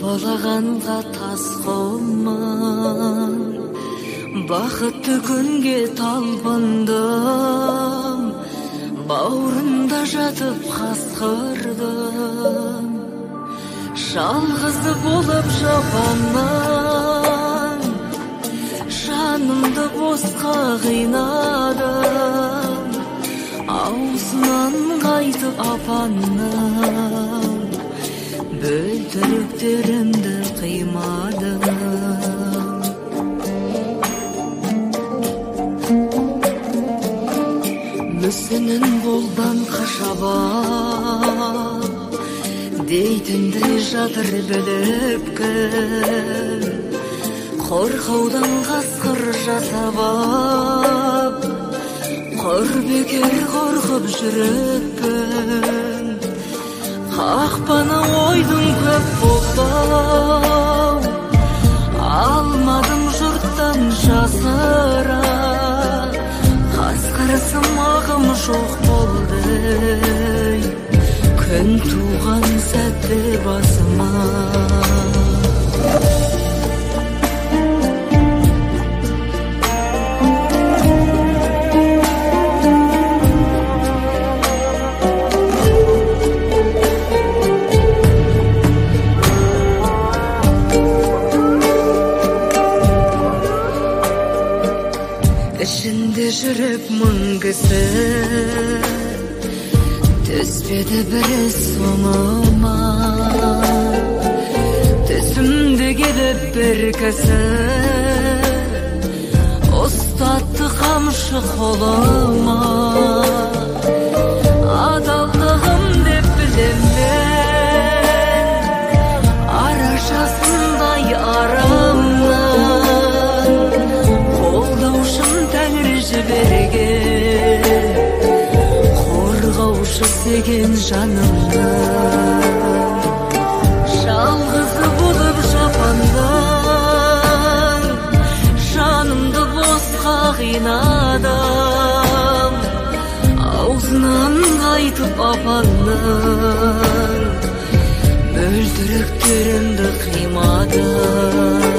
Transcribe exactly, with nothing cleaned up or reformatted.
табалаганга тас коман, бакытты күнгө талпындым, бауырымда жатып каскырдым. Жалгызы болуп жапаннан, жанымды боска кыйнадым. Аузынан кайтып апанның бөлтөрүктөрүмдү кыймадым. Мүсүнүн болдан кашабап, дейтіндей жатыр бөлөпкөн, коркуудан каскыр жасабап, корбекер коркуп жүрөкпүн. Какпана ойдум көп болдау, алмадым журттан жасыра. Каскарсым агым жок болду, күн туған сәтті басыма. Ішінде жүріп мың кісі, түспеді бірі соңыма. Түсімді келіп бір кісі, ұстатты қамшы қолыма. Адалдығым деп білем мен, арашасындай арамнан. Қолдаушым тәңір жіберген, қорғаушы сеген жанымды. Жалғызы болып жапандан, жанымды босқа қинадым. Аузынан қайтып апанның бөлтіріктерімді қимадым.